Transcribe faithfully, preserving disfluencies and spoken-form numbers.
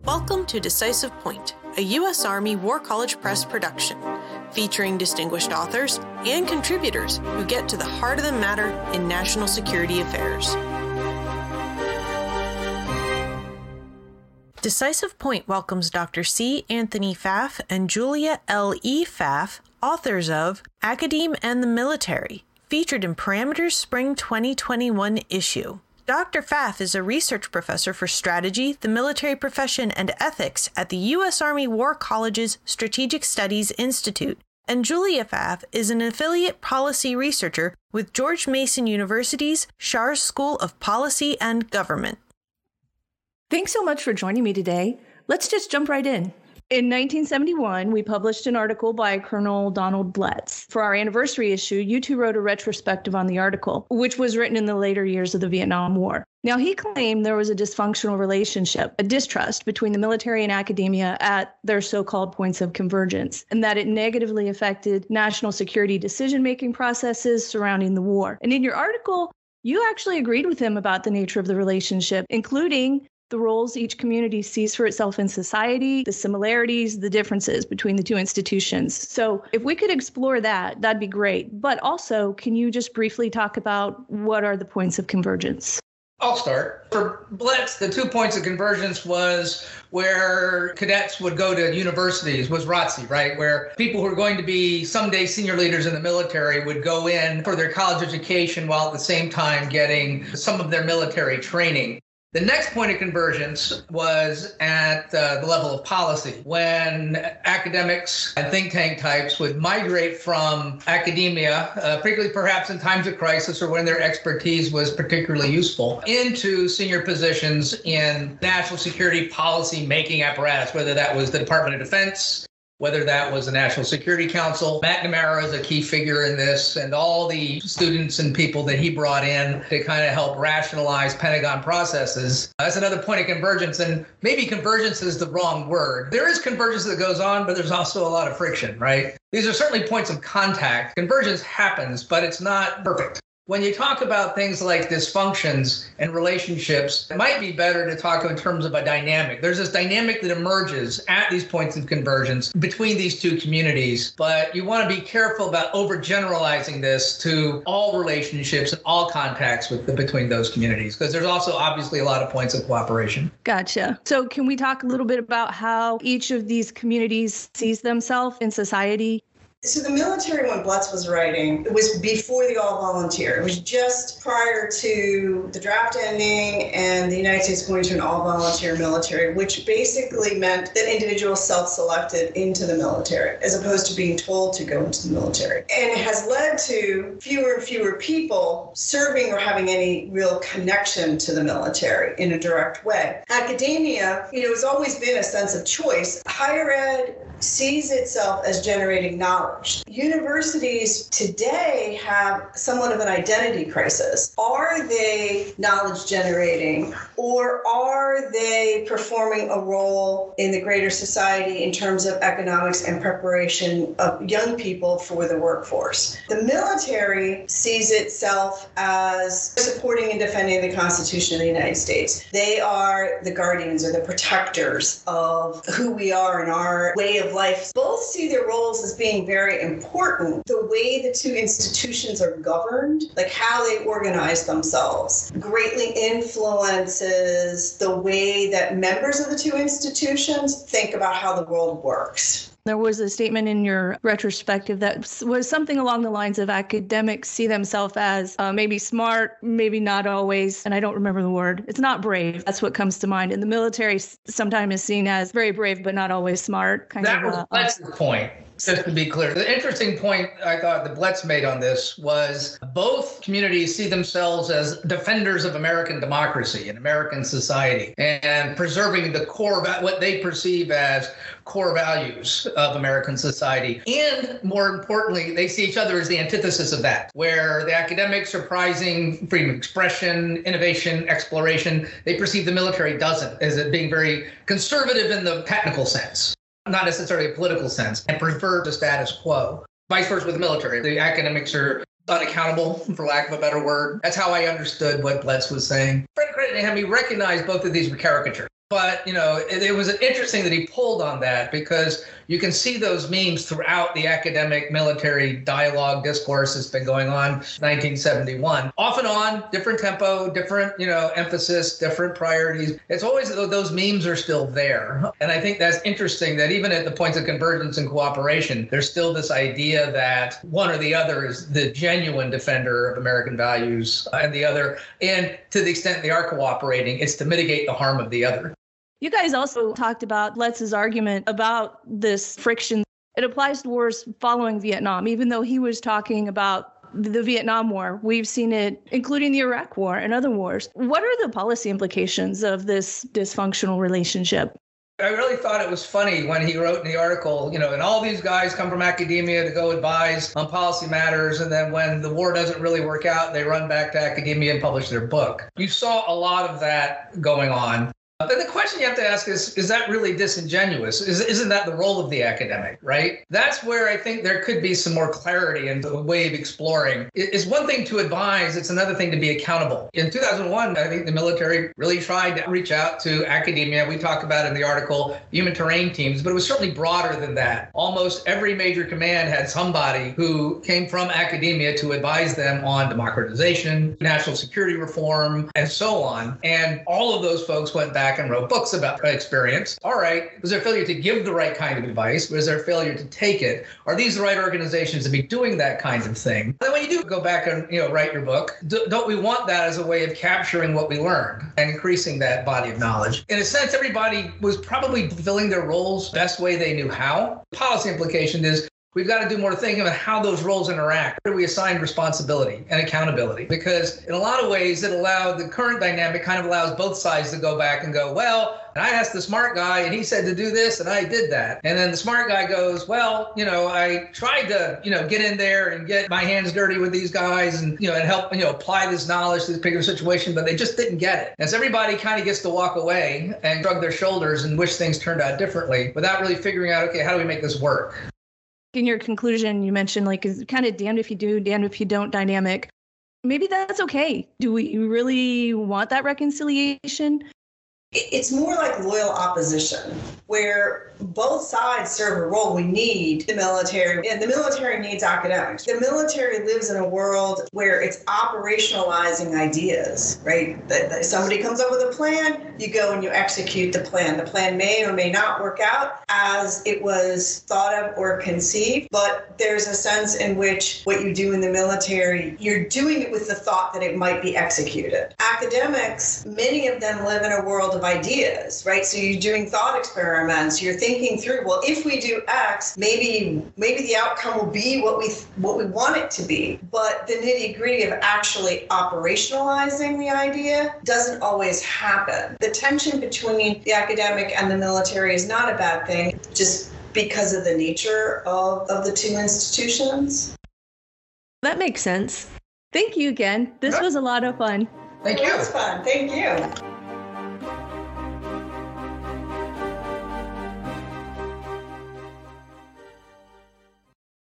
Welcome to Decisive Point, a U S Army War College Press production, featuring distinguished authors and contributors who get to the heart of the matter in national security affairs. Decisive Point welcomes Doctor C. Anthony Pfaff and Julia L E. Pfaff, authors of Academe and the Military, featured in Parameters Spring twenty twenty-one issue. Doctor Pfaff is a research professor for strategy, the military profession, and ethics at the U S Army War College's Strategic Studies Institute, and Julia Pfaff is an affiliate policy researcher with George Mason University's Schar School of Policy and Government. Thanks so much for joining me today. Let's just jump right in. In nineteen seventy-one, we published an article by Colonel Donald Blitz. For our anniversary issue, you two wrote a retrospective on the article, which was written in the later years of the Vietnam War. Now, he claimed there was a dysfunctional relationship, a distrust between the military and academia at their so-called points of convergence, and that it negatively affected national security decision-making processes surrounding the war. And in your article, you actually agreed with him about the nature of the relationship, including the roles each community sees for itself in society, the similarities, the differences between the two institutions. So if we could explore that, that'd be great. But also, can you just briefly talk about what are the points of convergence? I'll start. For Blitz, the two points of convergence was where cadets would go to universities, was R O T C, right? Where people who are going to be someday senior leaders in the military would go in for their college education while at the same time getting some of their military training. The next point of convergence was at uh, the level of policy, when academics and think tank types would migrate from academia, uh, particularly perhaps in times of crisis or when their expertise was particularly useful, into senior positions in national security policy making apparatus, whether that was the Department of Defense, whether that was the National Security Council. McNamara is a key figure in this, and all the students and people that he brought in to kind of help rationalize Pentagon processes. That's another point of convergence, and maybe convergence is the wrong word. There is convergence that goes on, but there's also a lot of friction, right? These are certainly points of contact. Convergence happens, but it's not perfect. When you talk about things like dysfunctions and relationships, it might be better to talk in terms of a dynamic. There's this dynamic that emerges at these points of convergence between these two communities, but you want to be careful about overgeneralizing this to all relationships and all contacts with the, between those communities, because there's also obviously a lot of points of cooperation. Gotcha. So can we talk a little bit about how each of these communities sees themselves in society? So the military, when Blitz was writing, it was before the all-volunteer. It was just prior to the draft ending and the United States going to an all-volunteer military, which basically meant that individuals self-selected into the military as opposed to being told to go into the military. And it has led to fewer and fewer people serving or having any real connection to the military in a direct way. Academia, you know, has always been a sense of choice. Higher ed sees itself as generating knowledge. Universities today have somewhat of an identity crisis. Are they knowledge generating, or are they performing a role in the greater society in terms of economics and preparation of young people for the workforce? The military sees itself as supporting and defending the Constitution of the United States. They are the guardians or the protectors of who we are and our way of life. Both see their roles as being very important. The way the two institutions are governed, like how they organize themselves, greatly influences the way that members of the two institutions think about how the world works. There was a statement in your retrospective that was something along the lines of academics see themselves as uh, maybe smart, maybe not always, and I don't remember the word. It's not brave. That's what comes to mind. And the military sometimes is seen as very brave, but not always smart. Kind that of, was uh, that's the point. Just to be clear, the interesting point I thought that Blitz made on this was both communities see themselves as defenders of American democracy and American society and preserving the core, what they perceive as core values of American society. And more importantly, they see each other as the antithesis of that, where the academics are prizing freedom of expression, innovation, exploration. They perceive the military doesn't, as it being very conservative in the technical sense, not necessarily a political sense, and prefer the status quo. Vice versa with the military. The academics are unaccountable, for lack of a better word. That's how I understood what Blitz was saying. Fred credit to him, he recognized both of these were caricatures. But, you know, it, it was interesting that he pulled on that because you can see those memes throughout the academic military dialogue discourse that's been going on nineteen seventy-one. Off and on, different tempo, different, you know, emphasis, different priorities. It's always though those memes are still there. And I think that's interesting that even at the points of convergence and cooperation, there's still this idea that one or the other is the genuine defender of American values and the other. And to the extent they are cooperating, it's to mitigate the harm of the other. You guys also talked about Bletz's argument about this friction. It applies to wars following Vietnam, even though he was talking about the Vietnam War. We've seen it, including the Iraq War and other wars. What are the policy implications of this dysfunctional relationship? I really thought it was funny when he wrote in the article, you know, and all these guys come from academia to go advise on policy matters. And then when the war doesn't really work out, they run back to academia and publish their book. You saw a lot of that going on. Then the question you have to ask is, is that really disingenuous? Is, isn't that the role of the academic, right? That's where I think there could be some more clarity and a way of exploring. It's one thing to advise, it's another thing to be accountable. In two thousand one, I think the military really tried to reach out to academia. We talk about in the article human terrain teams, but it was certainly broader than that. Almost every major command had somebody who came from academia to advise them on democratization, national security reform, and so on. And all of those folks went back and wrote books about experience. All right, was there failure to give the right kind of advice? Was there failure to take it? Are these the right organizations to be doing that kind of thing? Then when you do go back and, you know, write your book, don't we want that as a way of capturing what we learned and increasing that body of knowledge? In a sense, everybody was probably fulfilling their roles best way they knew how. The policy implication is we've got to do more thinking about how those roles interact. Where do we assign responsibility and accountability? Because in a lot of ways, it allowed the current dynamic kind of allows both sides to go back and go, well, and I asked the smart guy and he said to do this and I did that. And then the smart guy goes, well, you know, I tried to, you know, get in there and get my hands dirty with these guys and, you know, and help, you know, apply this knowledge to this particular situation, but they just didn't get it. And so everybody kind of gets to walk away and shrug their shoulders and wish things turned out differently without really figuring out, okay, how do we make this work? In your conclusion, you mentioned like is kind of damned if you do, damned if you don't dynamic. Maybe that's okay. Do we really want that reconciliation? It's more like loyal opposition, where both sides serve a role. We need the military, and the military needs academics. The military lives in a world where it's operationalizing ideas, right? That somebody comes up with a plan, you go and you execute the plan. The plan may or may not work out as it was thought of or conceived, but there's a sense in which what you do in the military, you're doing it with the thought that it might be executed. Academics, many of them live in a world of ideas, right? So you're doing thought experiments, you're thinking through, well, if we do X, maybe maybe the outcome will be what we what we want it to be. But the nitty-gritty of actually operationalizing the idea doesn't always happen. The tension between the academic and the military is not a bad thing, just because of the nature of, of the two institutions. That makes sense. Thank you again. This was a lot of fun. Thank you. It was fun. Thank you.